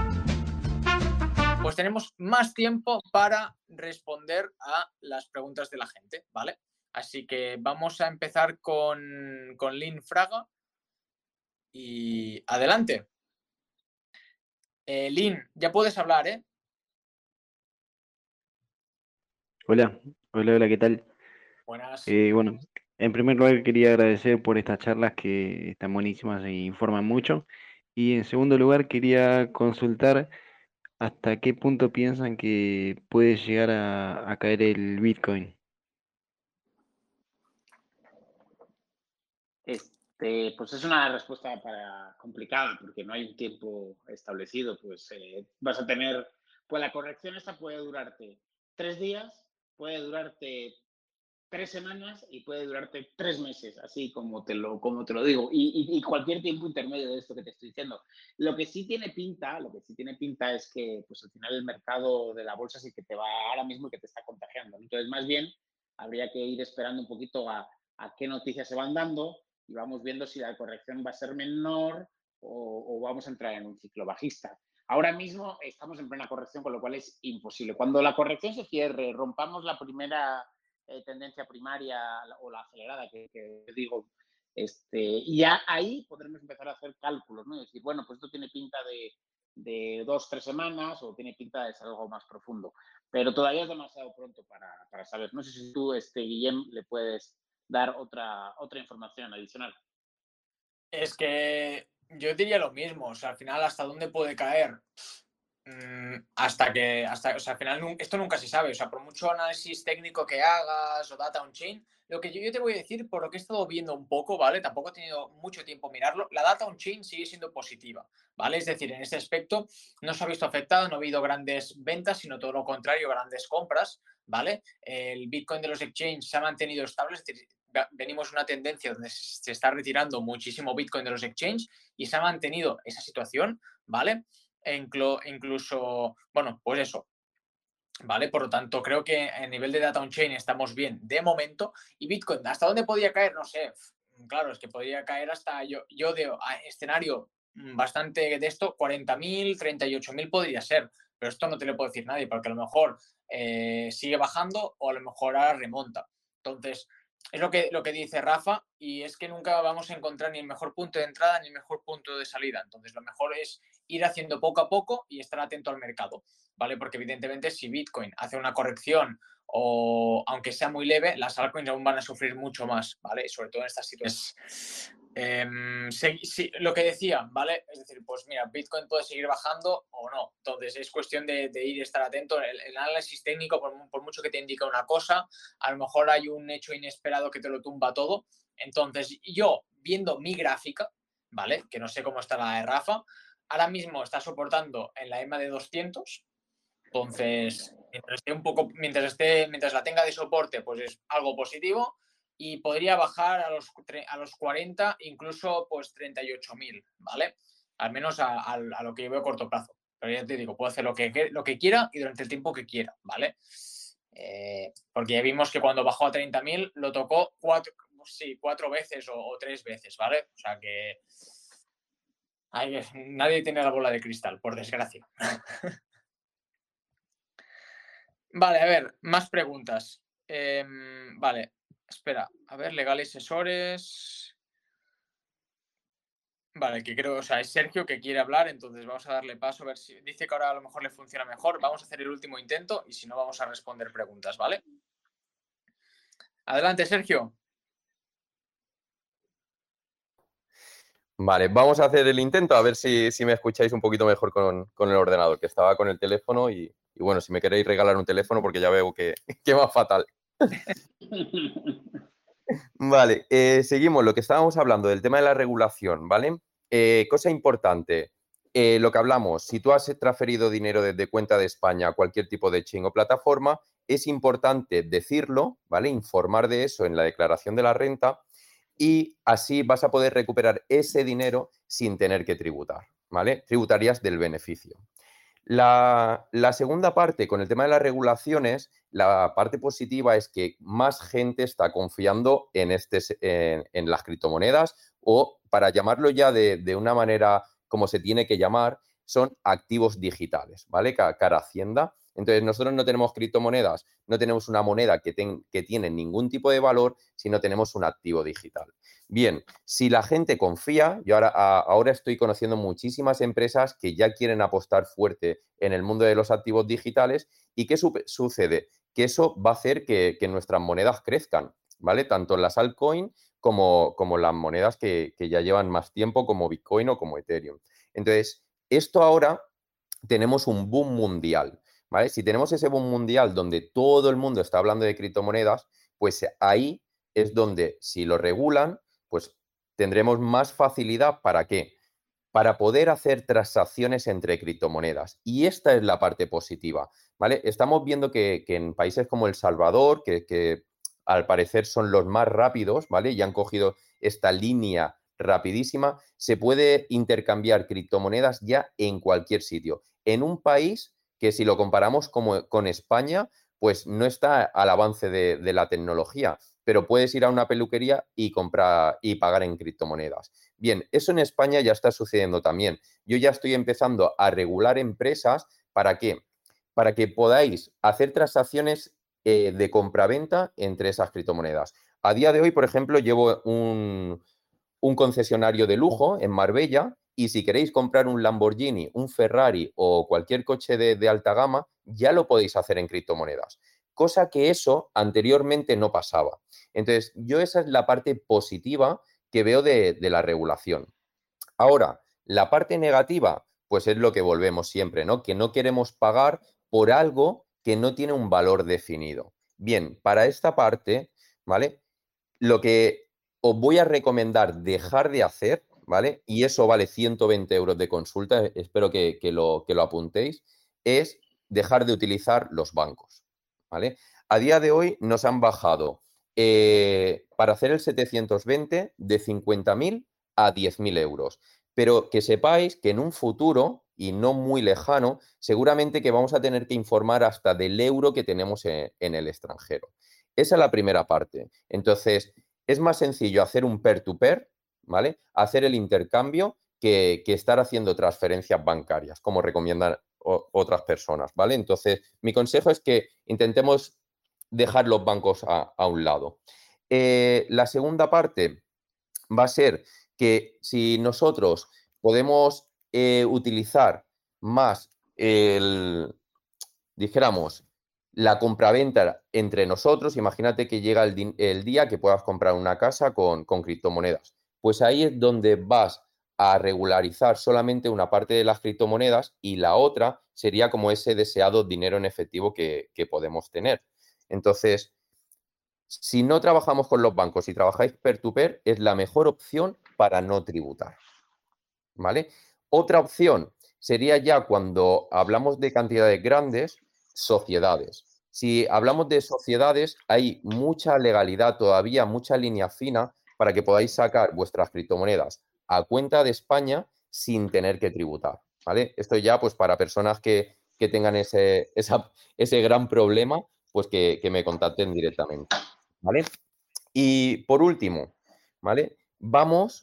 Pues tenemos más tiempo para responder a las preguntas de la gente, ¿vale? Así que vamos a empezar con Lynn Fraga. Y adelante. Lynn, ya puedes hablar, ¿eh? Hola, hola, ¿qué tal? Buenas. Bueno, en primer lugar quería agradecer por estas charlas que están buenísimas e informan mucho. Y en segundo lugar quería consultar hasta qué punto piensan que puede llegar a caer el Bitcoin. Pues es una respuesta complicada porque no hay un tiempo establecido. Pues vas a tener, pues la corrección esta puede durarte 3 días, puede durarte 3 semanas y puede durarte 3 meses, así como te lo digo, y cualquier tiempo intermedio de esto que te estoy diciendo. Lo que sí tiene pinta es que pues al final el mercado de la bolsa sí que te va ahora mismo y que te está contagiando. Entonces, más bien, habría que ir esperando un poquito a qué noticias se van dando y vamos viendo si la corrección va a ser menor o vamos a entrar en un ciclo bajista. Ahora mismo estamos en plena corrección, con lo cual es imposible. Cuando la corrección se cierre, rompamos la primera tendencia primaria o la acelerada que digo, y ya ahí podremos empezar a hacer cálculos, ¿no? Y decir, bueno, pues esto tiene pinta de 2-3 semanas o tiene pinta de ser algo más profundo. Pero todavía es demasiado pronto para saber. No sé si tú, Guillem, le puedes dar otra información adicional. Es que yo diría lo mismo. O sea, al final, ¿hasta dónde puede caer? hasta, o sea, al final esto nunca se sabe, o sea, por mucho análisis técnico que hagas o data on-chain, lo que yo te voy a decir, por lo que he estado viendo un poco, ¿vale? Tampoco he tenido mucho tiempo mirarlo, la data on-chain sigue siendo positiva, ¿vale? Es decir, en ese aspecto no se ha visto afectado, no ha habido grandes ventas, sino todo lo contrario, grandes compras, ¿vale? El Bitcoin de los exchanges se ha mantenido estable, es decir, venimos una tendencia donde se está retirando muchísimo Bitcoin de los exchanges y se ha mantenido esa situación, ¿vale? Incluso, bueno, pues eso, ¿vale? Por lo tanto, creo que a nivel de data on-chain estamos bien de momento. Y Bitcoin, ¿hasta dónde podía caer? No sé. Claro, es que podría caer hasta, yo de escenario bastante de esto, 40.000, 38.000 podría ser. Pero esto no te lo puede decir nadie, porque a lo mejor sigue bajando o a lo mejor ahora remonta. Entonces, es lo que dice Rafa, y es que nunca vamos a encontrar ni el mejor punto de entrada ni el mejor punto de salida. Entonces, lo mejor es ir haciendo poco a poco y estar atento al mercado, ¿vale? Porque evidentemente si Bitcoin hace una corrección o aunque sea muy leve, las altcoins aún van a sufrir mucho más, ¿vale? Sobre todo en estas situaciones. Sí, lo que decía, ¿vale? Es decir, pues mira, Bitcoin puede seguir bajando o no. Entonces es cuestión de ir y estar atento. El análisis técnico, por mucho que te indica una cosa, a lo mejor hay un hecho inesperado que te lo tumba todo. Entonces yo, viendo mi gráfica, ¿vale? Que no sé cómo está la de Rafa, ahora mismo está soportando en la EMA de 200. Entonces, mientras la tenga de soporte, pues es algo positivo y podría bajar a los 40, incluso pues 38.000, ¿vale? Al menos a lo que yo veo a corto plazo. Pero ya te digo, puedo hacer lo que quiera y durante el tiempo que quiera, ¿vale? Porque ya vimos que cuando bajó a 30.000 lo tocó 4 veces o 3 veces, ¿vale? O sea que nadie tiene la bola de cristal, por desgracia. Vale, a ver, más preguntas. Vale, espera, a ver, legales asesores. Vale, que creo, o sea, es Sergio que quiere hablar, entonces vamos a darle paso, a ver si dice que ahora a lo mejor le funciona mejor. Vamos a hacer el último intento y si no, vamos a responder preguntas, ¿vale? Adelante, Sergio. Vale, vamos a hacer el intento, a ver si me escucháis un poquito mejor con el ordenador, que estaba con el teléfono y bueno, si me queréis regalar un teléfono porque ya veo que va fatal. Vale, seguimos. Lo que estábamos hablando del tema de la regulación, ¿vale? Cosa importante, lo que hablamos, si tú has transferido dinero desde cuenta de España a cualquier tipo de chain o plataforma, es importante decirlo, ¿vale? Informar de eso en la declaración de la renta y así vas a poder recuperar ese dinero sin tener que tributar, ¿vale? Tributarías del beneficio. La segunda parte, con el tema de las regulaciones, la parte positiva es que más gente está confiando en las criptomonedas o, para llamarlo ya de una manera como se tiene que llamar, son activos digitales, ¿vale? Cara Hacienda. Entonces, nosotros no tenemos criptomonedas, no tenemos una moneda que tiene ningún tipo de valor, sino tenemos un activo digital. Bien, si la gente confía, yo ahora estoy conociendo muchísimas empresas que ya quieren apostar fuerte en el mundo de los activos digitales. ¿Y qué sucede? Que eso va a hacer que nuestras monedas crezcan, ¿vale? Tanto las altcoins como las monedas que ya llevan más tiempo, como Bitcoin o como Ethereum. Entonces, esto ahora tenemos un boom mundial, ¿vale? Si tenemos ese boom mundial donde todo el mundo está hablando de criptomonedas, pues ahí es donde, si lo regulan, pues tendremos más facilidad. ¿Para qué? Para poder hacer transacciones entre criptomonedas. Y esta es la parte positiva, ¿vale? Estamos viendo que en países como El Salvador, que al parecer son los más rápidos, ¿vale? Y han cogido esta línea rapidísima, se puede intercambiar criptomonedas ya en cualquier sitio. En un país que, si lo comparamos con España, pues no está al avance de la tecnología, pero puedes ir a una peluquería y comprar y pagar en criptomonedas. Bien, eso en España ya está sucediendo también. Yo ya estoy empezando a regular empresas. ¿Para qué? Para que podáis hacer transacciones de compraventa entre esas criptomonedas. A día de hoy, por ejemplo, llevo un concesionario de lujo en Marbella y si queréis comprar un Lamborghini, un Ferrari o cualquier coche de alta gama, ya lo podéis hacer en criptomonedas. Cosa que eso anteriormente no pasaba. Entonces, yo esa es la parte positiva que veo de la regulación. Ahora, la parte negativa, pues es lo que volvemos siempre, ¿no? Que no queremos pagar por algo que no tiene un valor definido. Bien, para esta parte, ¿vale? Lo que os voy a recomendar dejar de hacer, ¿vale? Y eso vale 120 euros de consulta, espero que lo apuntéis, es dejar de utilizar los bancos, ¿vale? A día de hoy nos han bajado para hacer el 720 de 50.000 a 10.000 euros. Pero que sepáis que en un futuro, y no muy lejano, seguramente que vamos a tener que informar hasta del euro que tenemos en el extranjero. Esa es la primera parte. Entonces, es más sencillo hacer un peer-to-peer, ¿vale? Hacer el intercambio que estar haciendo transferencias bancarias, como recomiendan otras personas, ¿vale? Entonces, mi consejo es que intentemos dejar los bancos a un lado. La segunda parte va a ser que si nosotros podemos utilizar más dijéramos, la compraventa entre nosotros, imagínate que llega el día que puedas comprar una casa con criptomonedas. Pues ahí es donde vas a regularizar solamente una parte de las criptomonedas y la otra sería como ese deseado dinero en efectivo que podemos tener. Entonces, si no trabajamos con los bancos y trabajáis peer-to-peer, es la mejor opción para no tributar, ¿vale? Otra opción sería ya cuando hablamos de cantidades grandes, sociedades. Si hablamos de sociedades, hay mucha legalidad todavía, mucha línea fina para que podáis sacar vuestras criptomonedas a cuenta de España sin tener que tributar, ¿vale? Esto ya, pues, para personas que tengan ese gran problema, pues que me contacten directamente, ¿vale? Y por último, ¿vale? Vamos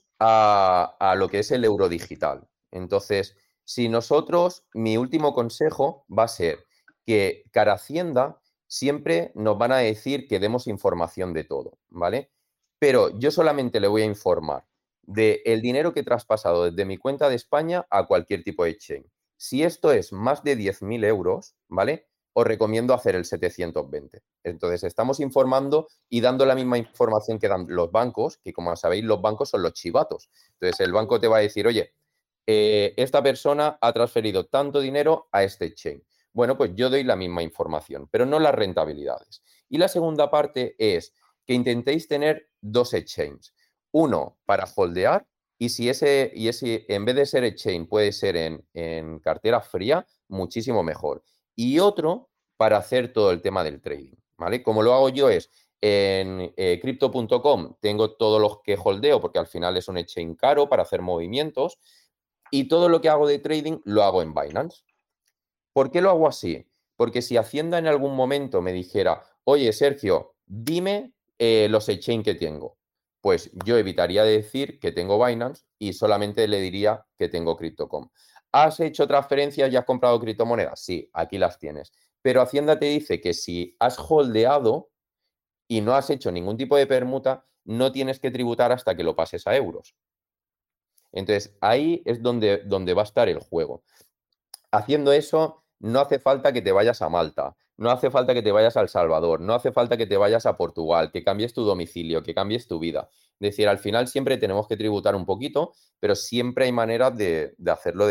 a lo que es el euro digital. Entonces, si nosotros, mi último consejo va a ser que cara Hacienda siempre nos van a decir que demos información de todo, ¿vale? Pero yo solamente le voy a informar del dinero que he traspasado desde mi cuenta de España a cualquier tipo de exchange. Si esto es más de 10.000 euros, ¿vale? Os recomiendo hacer el 720. Entonces, estamos informando y dando la misma información que dan los bancos, que como sabéis, los bancos son los chivatos. Entonces, el banco te va a decir, oye, esta persona ha transferido tanto dinero a este exchange. Bueno, pues yo doy la misma información, pero no las rentabilidades. Y la segunda parte es que intentéis tener dos exchanges. Uno para holdear y si en vez de ser exchange puede ser en cartera fría, muchísimo mejor. Y otro para hacer todo el tema del trading, ¿vale? Como lo hago yo es en crypto.com tengo todos los que holdeo porque al final es un exchange caro para hacer movimientos y todo lo que hago de trading lo hago en Binance. ¿Por qué lo hago así? Porque si Hacienda en algún momento me dijera, oye, Sergio, dime los exchange que tengo, pues yo evitaría decir que tengo Binance y solamente le diría que tengo Crypto.com. ¿Has hecho transferencias y has comprado criptomonedas? Sí, aquí las tienes. Pero Hacienda te dice que si has holdeado y no has hecho ningún tipo de permuta, no tienes que tributar hasta que lo pases a euros. Entonces, ahí es donde va a estar el juego. Haciendo eso, no hace falta que te vayas a Malta, no hace falta que te vayas a El Salvador, no hace falta que te vayas a Portugal, que cambies tu domicilio, que cambies tu vida. Es decir, al final siempre tenemos que tributar un poquito, pero siempre hay maneras de hacerlo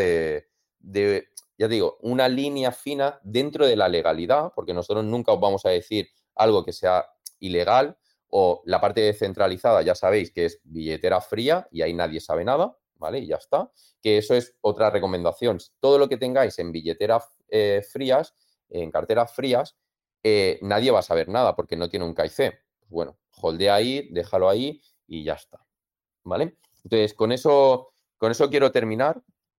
ya digo, una línea fina dentro de la legalidad, porque nosotros nunca os vamos a decir algo que sea ilegal o la parte descentralizada, ya sabéis que es billetera fría y ahí nadie sabe nada, ¿vale? Y ya está. Que eso es otra recomendación. Todo lo que tengáis en billeteras frías, en carteras frías, nadie va a saber nada porque no tiene un KIC. Bueno, holdea ahí, déjalo ahí y ya está, ¿vale? Entonces, con eso quiero terminar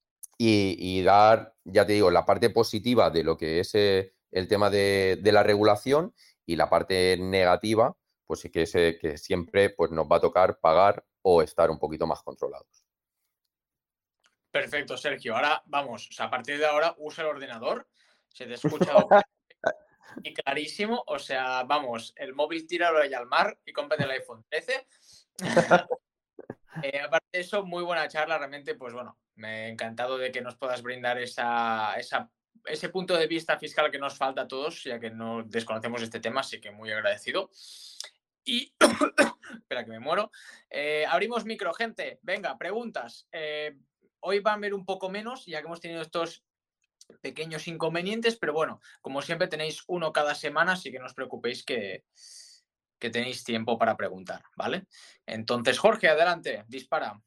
y dar, ya te digo, la parte positiva de lo que es el tema de la regulación y la parte negativa, pues sí que siempre pues, nos va a tocar pagar o estar un poquito más controlados. Perfecto, Sergio. Ahora vamos, o sea, a partir de ahora usa el ordenador, se te escucha y clarísimo, o sea, vamos, el móvil tíralo ahí al mar y cómprate el iPhone 13. Aparte de eso, muy buena charla, realmente, pues bueno, me he encantado de que nos puedas brindar ese punto de vista fiscal que nos falta a todos, ya que no desconocemos este tema, así que muy agradecido. Y, espera que me muero, abrimos micro, gente, venga, preguntas. hoy van a ver un poco menos, ya que hemos tenido estos pequeños inconvenientes, pero bueno, como siempre tenéis uno cada semana, así que no os preocupéis que tenéis tiempo para preguntar, ¿vale? Entonces, Jorge, adelante, dispara.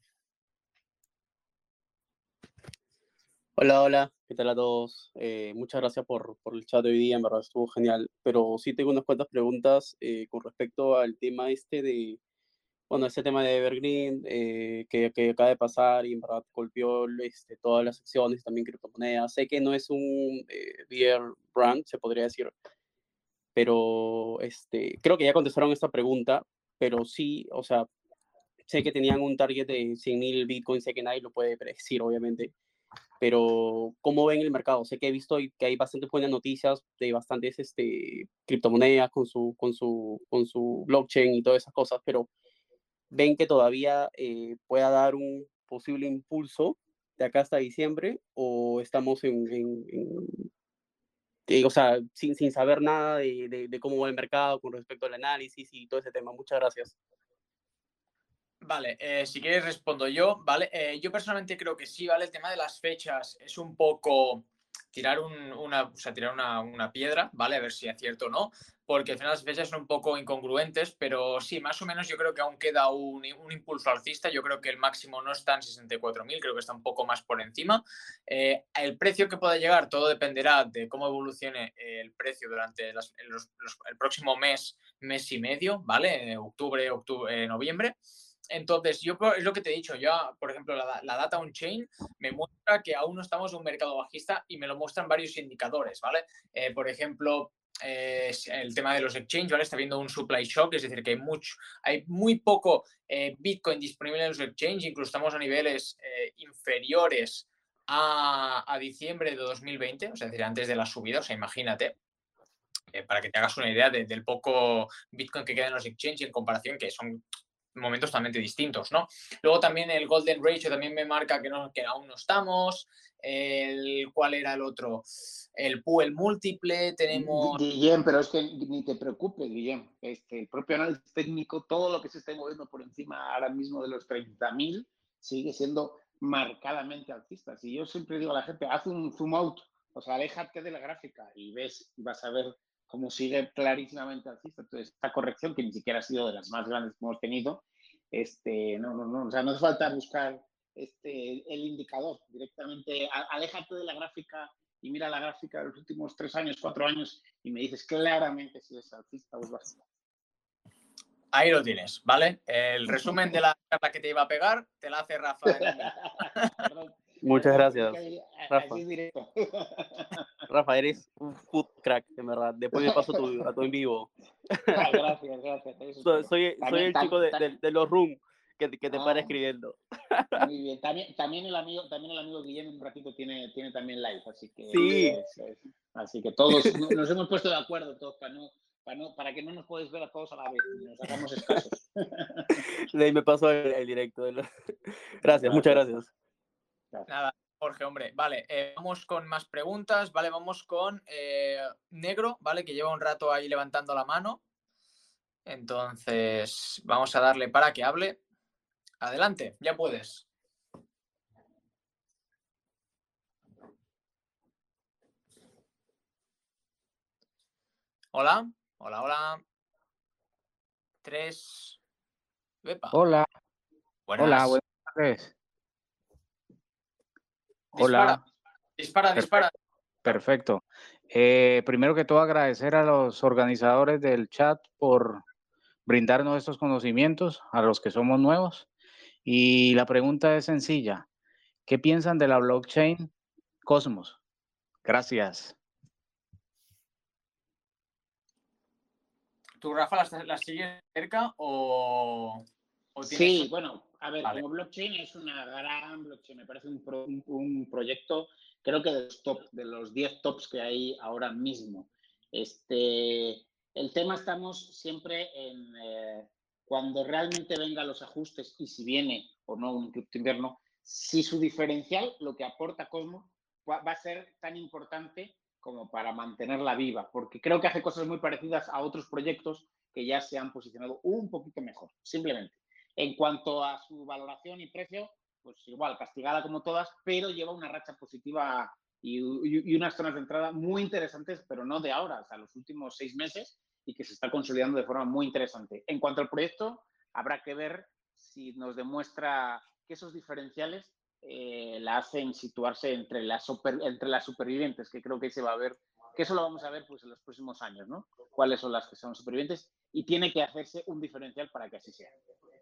Hola, hola, ¿qué tal a todos? Muchas gracias por el chat de hoy día, en verdad estuvo genial. Pero sí tengo unas cuantas preguntas con respecto al tema ese tema de Evergreen que acaba de pasar y en verdad golpeó todas las acciones, también criptomonedas. Sé que no es un bear brand, se podría decir, pero creo que ya contestaron esta pregunta, pero sí, o sea, sé que tenían un target de 100.000 bitcoins, sé que nadie lo puede predecir, obviamente, pero ¿cómo ven el mercado? Sé que he visto que hay bastantes buenas noticias de bastantes criptomonedas con su blockchain y todas esas cosas, pero ¿ven que todavía pueda dar un posible impulso de acá hasta diciembre o estamos o sea, sin saber nada de cómo va el mercado con respecto al análisis y todo ese tema? Muchas gracias. Vale, si quieres respondo yo, ¿vale? Yo personalmente creo que sí, ¿vale? El tema de las fechas es un poco tirar una piedra, ¿vale? A ver si acierto o no, porque al final las fechas son un poco incongruentes, pero sí, más o menos yo creo que aún queda un impulso alcista. Yo creo que el máximo no está en 64.000, creo que está un poco más por encima. El precio que pueda llegar, todo dependerá de cómo evolucione el precio durante el próximo mes y medio, ¿vale? Octubre, noviembre. Entonces, es lo que te he dicho, ya, por ejemplo, la data on-chain me muestra que aún no estamos en un mercado bajista y me lo muestran varios indicadores, ¿vale? Por ejemplo, el tema de los exchanges, ¿vale? Está habiendo un supply shock, es decir, que hay muy poco Bitcoin disponible en los exchanges, incluso estamos a niveles inferiores a diciembre de 2020, o sea, es decir, antes de la subida, o sea, imagínate. Para que te hagas una idea del poco Bitcoin que queda en los exchanges en comparación, que son momentos totalmente distintos, ¿no? Luego también el Golden Ratio también me marca que aún no estamos. ¿Cuál era el otro? El Puel múltiple, tenemos... Guillem, pero es que ni te preocupes, Guillem. El propio análisis técnico, todo lo que se esté moviendo por encima ahora mismo de los 30.000 sigue siendo marcadamente alcista. Y yo siempre digo a la gente, haz un zoom out, o sea, aléjate de la gráfica y vas a ver cómo sigue clarísimamente alcista. Entonces, esta corrección, que ni siquiera ha sido de las más grandes que hemos tenido, no, o sea, no hace falta buscar el indicador directamente. Aléjate de la gráfica y mira la gráfica de los últimos 3 años, 4 años y me dices claramente si es alcista o es bajista. Ahí lo tienes, ¿vale? El resumen de la charla que te iba a pegar te la hace Rafa. Muchas gracias, Rafa. Así es directo. Rafa, eres un food crack, en verdad. Después me paso a tu en vivo. Gracias. Soy el chico de los room que te para escribiendo. Muy bien. También el amigo Guillermo un ratito tiene también live, así que sí. Así que todos nos hemos puesto de acuerdo todos para que no nos podáis ver a todos a la vez, nos hagamos escasos. De ahí me paso el directo. Gracias, muchas gracias. Nada, Jorge, hombre. Vale, vamos con más preguntas, ¿vale? Vamos con Negro, ¿vale? Que lleva un rato ahí levantando la mano. Entonces, vamos a darle para que hable. Adelante, ya puedes. Hola. 3. Epa. Hola. Buenas. Hola, buenas tardes. Hola. Dispara. Perfecto. Primero que todo, agradecer a los organizadores del chat por brindarnos estos conocimientos, a los que somos nuevos. Y la pregunta es sencilla. ¿Qué piensan de la blockchain Cosmos? Gracias. ¿Tú, Rafa, la sigues cerca o tienes... Sí, bueno, a ver, vale. Como blockchain es una gran blockchain, me parece un proyecto, creo que de los 10 tops que hay ahora mismo. El tema estamos siempre en cuando realmente vengan los ajustes y si viene o no un cripto invierno, si su diferencial, lo que aporta Cosmos, va a ser tan importante como para mantenerla viva, porque creo que hace cosas muy parecidas a otros proyectos que ya se han posicionado un poquito mejor, simplemente. En cuanto a su valoración y precio, pues igual, castigada como todas, pero lleva una racha positiva y unas zonas de entrada muy interesantes, pero no de ahora, o sea, los últimos 6 meses, y que se está consolidando de forma muy interesante. En cuanto al proyecto, habrá que ver si nos demuestra que esos diferenciales la hacen situarse entre las supervivientes, que creo que se va a ver, que eso lo vamos a ver pues, en los próximos años, ¿no? Cuáles son las que son supervivientes, y tiene que hacerse un diferencial para que así sea.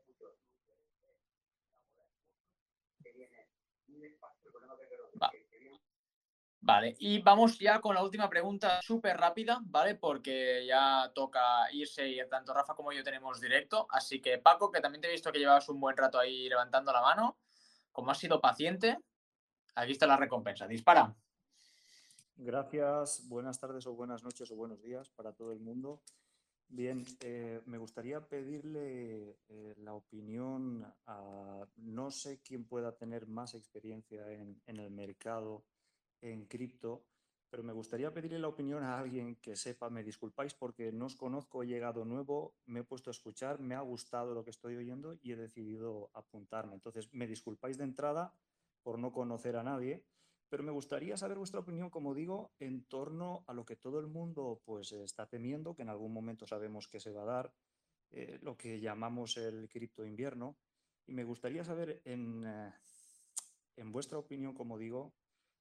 Vale, y vamos ya con la última pregunta súper rápida, ¿vale? Porque ya toca irse y tanto Rafa como yo tenemos directo. Así que Paco, que también te he visto que llevabas un buen rato ahí levantando la mano, como has sido paciente, aquí está la recompensa. Dispara. Gracias, buenas tardes o buenas noches o buenos días para todo el mundo. Bien, me gustaría pedirle la opinión a no sé quién pueda tener más experiencia en el mercado en cripto, pero me gustaría pedirle la opinión a alguien que sepa. Me disculpáis porque no os conozco, he llegado nuevo, me he puesto a escuchar, me ha gustado lo que estoy oyendo y he decidido apuntarme. Entonces, me disculpáis de entrada por no conocer a nadie, pero me gustaría saber vuestra opinión, como digo, en torno a lo que todo el mundo pues está temiendo, que en algún momento sabemos que se va a dar, lo que llamamos el cripto invierno. Y me gustaría saber, en vuestra opinión, como digo,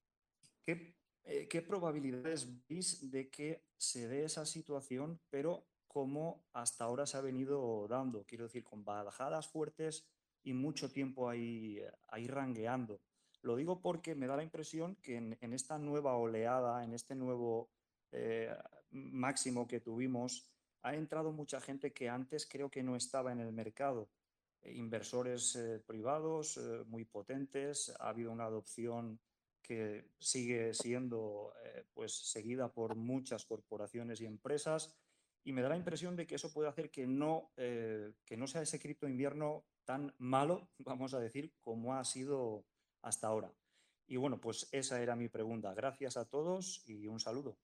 ¿qué probabilidades veis de que se dé esa situación, pero como hasta ahora se ha venido dando? Quiero decir, con bajadas fuertes y mucho tiempo ahí rangueando. Lo digo porque me da la impresión que en esta nueva oleada, en este nuevo máximo que tuvimos, ha entrado mucha gente que antes creo que no estaba en el mercado. Inversores privados muy potentes, ha habido una adopción que sigue siendo pues seguida por muchas corporaciones y empresas, y me da la impresión de que eso puede hacer que no sea ese cripto invierno tan malo, vamos a decir, como ha sido hasta ahora. Y bueno, pues esa era mi pregunta. Gracias a todos y un saludo.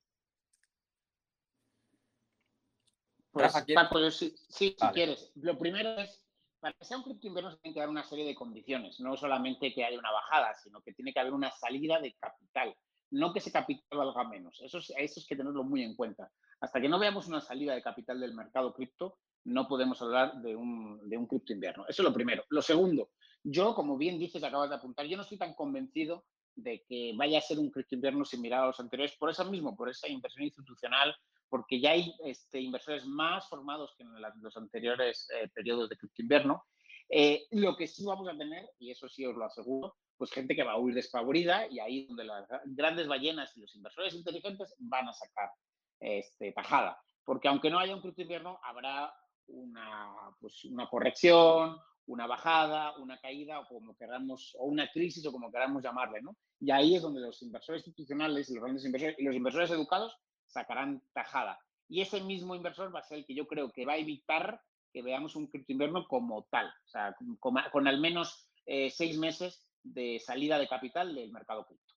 Pues Rafa, Paco, yo sí, si vale. quieres. Lo primero es, para que sea un cripto invierno se tiene que dar una serie de condiciones, no solamente que haya una bajada, sino que tiene que haber una salida de capital, no que ese capital valga menos. Eso es que tenerlo muy en cuenta. Hasta que no veamos una salida de capital del mercado cripto, no podemos hablar de un cripto invierno. Eso es lo primero. Lo segundo, yo, como bien dices, acabas de apuntar, yo no estoy tan convencido de que vaya a ser un cripto invierno similar a los anteriores, por eso mismo, por esa inversión institucional, porque ya hay inversores más formados que en los anteriores periodos de cripto invierno. Lo que sí vamos a tener, y eso sí os lo aseguro, pues gente que va a huir despavorida, y ahí es donde las grandes ballenas y los inversores inteligentes van a sacar tajada. Porque aunque no haya un cripto invierno, habrá una corrección, una bajada, una caída, o como queramos, o una crisis, o como queramos llamarle, ¿no? Y ahí es donde los inversores institucionales, los grandes inversores y los inversores educados sacarán tajada. Y ese mismo inversor va a ser el que yo creo que va a evitar que veamos un cripto invierno como tal, o sea, con al menos 6 meses de salida de capital del mercado cripto.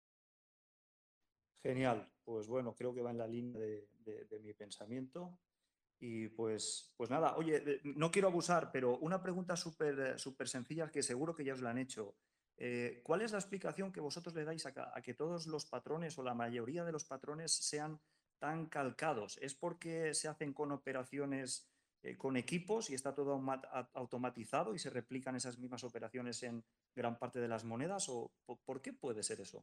Genial, pues bueno, creo que va en la línea de mi pensamiento. Y pues nada, oye, no quiero abusar, pero una pregunta súper sencilla que seguro que ya os la han hecho. ¿Cuál es la explicación que vosotros le dais a que todos los patrones o la mayoría de los patrones sean tan calcados? ¿Es porque se hacen con operaciones con equipos y está todo automatizado y se replican esas mismas operaciones en gran parte de las monedas? ¿O por qué puede ser eso?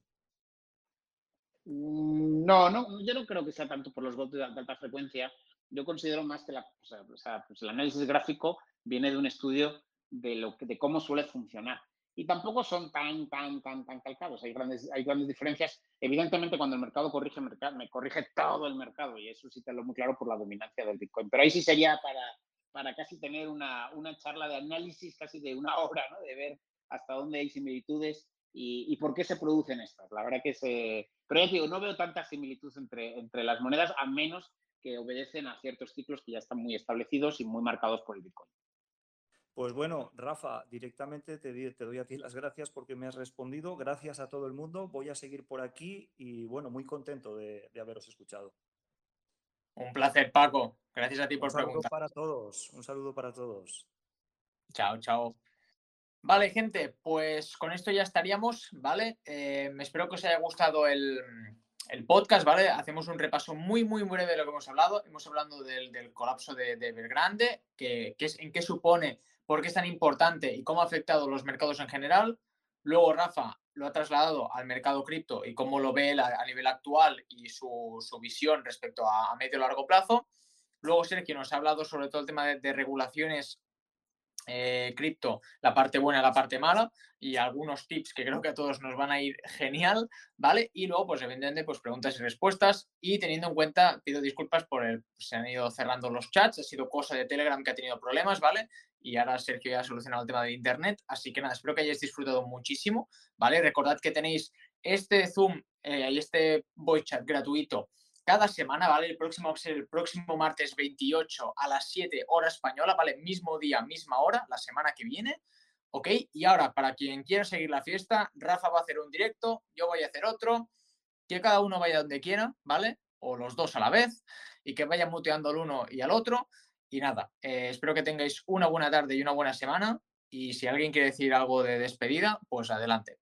No, yo no creo que sea tanto por los golpes de alta frecuencia. Yo considero más que el análisis gráfico viene de un estudio de cómo suele funcionar. Y tampoco son tan calcados. Hay grandes diferencias. Evidentemente, cuando el mercado corrige, me corrige todo el mercado. Y eso sí te lo muy claro por la dominancia del Bitcoin. Pero ahí sí sería para casi tener una charla de análisis casi de una hora, ¿no? De ver hasta dónde hay similitudes y por qué se producen estas. La verdad que pero ya te digo, no veo tantas similitudes entre las monedas, a menos que obedecen a ciertos ciclos que ya están muy establecidos y muy marcados por el Bitcoin. Pues bueno, Rafa, directamente te doy a ti las gracias porque me has respondido. Gracias a todo el mundo. Voy a seguir por aquí y bueno, muy contento de haberos escuchado. Un placer, Paco. Gracias a ti Un por saludo preguntar. para todos. Un saludo para todos. Chao, chao. Vale, gente, pues con esto ya estaríamos, ¿vale? Espero que os haya gustado el podcast, ¿vale? Hacemos un repaso muy, muy breve de lo que hemos hablado. Hemos hablado del colapso de Evergrande, en qué supone, por qué es tan importante y cómo ha afectado los mercados en general. Luego Rafa lo ha trasladado al mercado cripto y cómo lo ve él a nivel actual y su visión respecto a medio y largo plazo. Luego Sergio nos ha hablado sobre todo el tema de regulaciones cripto, la parte buena y la parte mala, y algunos tips que creo que a todos nos van a ir genial, ¿vale? Y luego, pues evidentemente, pues preguntas y respuestas, y teniendo en cuenta, pido disculpas se han ido cerrando los chats, ha sido cosa de Telegram que ha tenido problemas, ¿vale? Y ahora Sergio ya ha solucionado el tema de internet, así que nada, espero que hayáis disfrutado muchísimo, ¿vale? Recordad que tenéis este Zoom y este voice chat gratuito cada semana, ¿vale? El próximo va a ser el próximo martes 28 a las 7 hora española, ¿vale? Mismo día, misma hora, la semana que viene, ¿ok? Y ahora, para quien quiera seguir la fiesta, Rafa va a hacer un directo, yo voy a hacer otro, que cada uno vaya donde quiera, ¿vale? O los dos a la vez, y que vayan muteando al uno y al otro. Y nada, espero que tengáis una buena tarde y una buena semana, y si alguien quiere decir algo de despedida, pues adelante.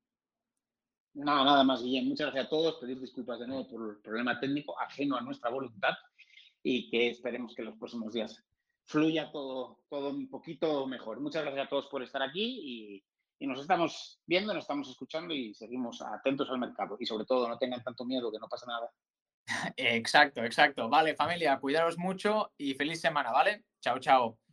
Nada más, Guillem. Muchas gracias a todos. Pedir disculpas de nuevo por el problema técnico ajeno a nuestra voluntad y que esperemos que los próximos días fluya todo un poquito mejor. Muchas gracias a todos por estar aquí y nos estamos viendo, nos estamos escuchando y seguimos atentos al mercado. Y sobre todo, no tengan tanto miedo, que no pasa nada. Exacto. Vale, familia, cuidaros mucho y feliz semana, ¿vale? Chao, chao.